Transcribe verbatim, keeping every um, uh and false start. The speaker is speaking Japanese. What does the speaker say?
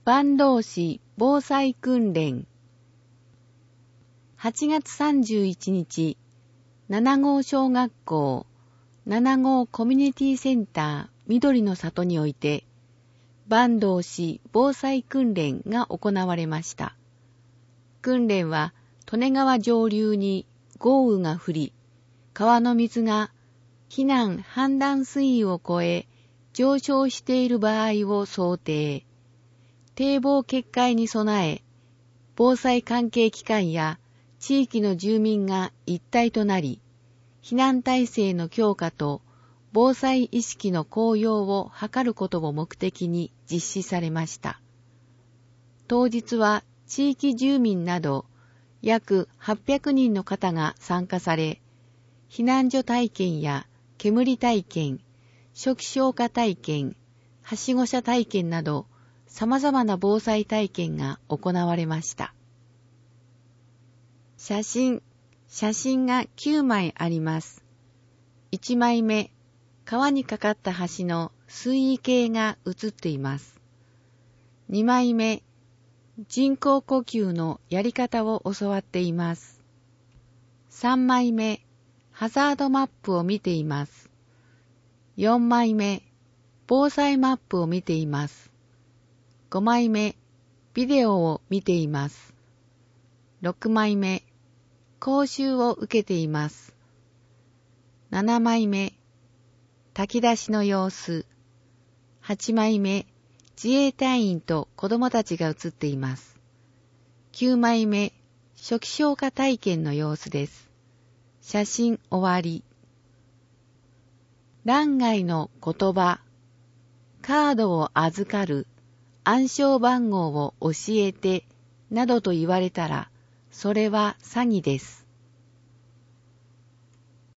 坂東市防災訓練。はちがつさんじゅういちにち、ななごう小学校、ななごうコミュニティセンター緑の里において、坂東市防災訓練が行われました。訓練は、利根川上流に豪雨が降り、川の水が避難氾濫水位を超え上昇している場合を想定、堤防決壊に備え、防災関係機関や地域の住民が一体となり、避難体制の強化と防災意識の向上を図ることを目的に実施されました。当日は地域住民など約はっぴゃくにんの方が参加され、避難所体験や煙体験、初期消火体験、はしご車体験など、様々な防災体験が行われました。写真、写真がきゅうまいあります。いちまいめ、川に架かった橋の水位計が写っています。にまいめ、人工呼吸のやり方を教わっています。さんまいめ、ハザードマップを見ています。よんまいめ、防災マップを見ています。ごまいめ、ビデオを見ています。ろくまいめ、講習を受けています。ななまいめ、炊き出しの様子。はちまいめ、自衛隊員と子供たちが写っています。きゅうまいめ、初期消火体験の様子です。写真終わり。欄外の言葉、カードを預かる、暗証番号を教えて、などと言われたら、それは詐欺です。